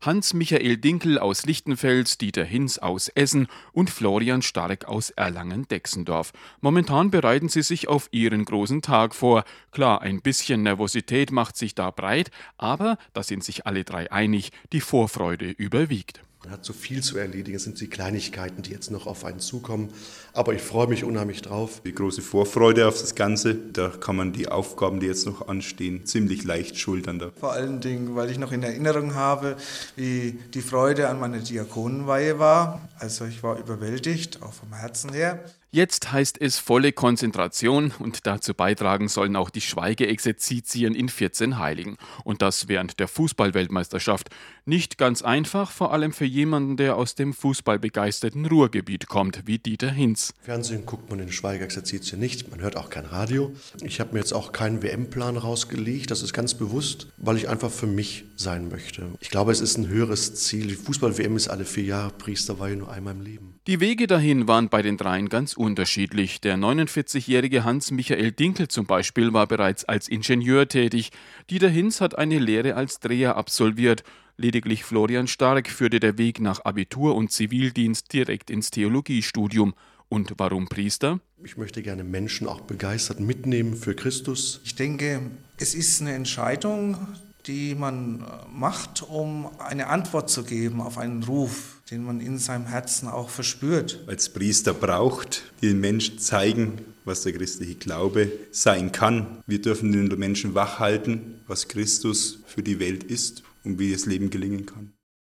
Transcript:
Hans-Michael Dinkel aus Lichtenfels, Dieter Hinz aus Essen und Florian Stark aus Erlangen-Dexendorf. Momentan bereiten sie sich auf ihren großen Tag vor. Klar, ein bisschen Nervosität macht sich da breit, aber da sind sich alle drei einig, die Vorfreude überwiegt. Man hat so viel zu erledigen, es sind die Kleinigkeiten, die jetzt noch auf einen zukommen. Aber ich freue mich unheimlich drauf. Die große Vorfreude auf das Ganze, da kann man die Aufgaben, die jetzt noch anstehen, ziemlich leicht schultern. Da. Vor allen Dingen, weil ich noch in Erinnerung habe, wie die Freude an meiner Diakonenweihe war. Also ich war überwältigt, auch vom Herzen her. Jetzt heißt es volle Konzentration und dazu beitragen sollen auch die Schweigeexerzitien in 14 Heiligen. Und das während der Fußballweltmeisterschaft. Nicht ganz einfach, vor allem für jemanden, der aus dem fußballbegeisterten Ruhrgebiet kommt, wie Dieter Hinz. Fernsehen guckt man in den Schweigeexerzitien nicht, man hört auch kein Radio. Ich habe mir jetzt auch keinen WM-Plan rausgelegt, das ist ganz bewusst, weil ich einfach für mich sein möchte. Ich glaube, es ist ein höheres Ziel. Die Fußball-WM ist alle 4 Jahre, Priesterweihe nur einmal im Leben. Die Wege dahin waren bei den dreien ganz unterschiedlich. Der 49-jährige Hans-Michael Dinkel zum Beispiel war bereits als Ingenieur tätig. Dieter Hinz hat eine Lehre als Dreher absolviert. Lediglich Florian Stark führte der Weg nach Abitur und Zivildienst direkt ins Theologiestudium. Und warum Priester? Ich möchte gerne Menschen auch begeistert mitnehmen für Christus. Ich denke, es ist eine Entscheidung, die man macht, um eine Antwort zu geben auf einen Ruf, den man in seinem Herzen auch verspürt. Als Priester braucht, die den Menschen zeigen, was der christliche Glaube sein kann. Wir dürfen den Menschen wachhalten, was Christus für die Welt ist und wie das Leben gelingen kann.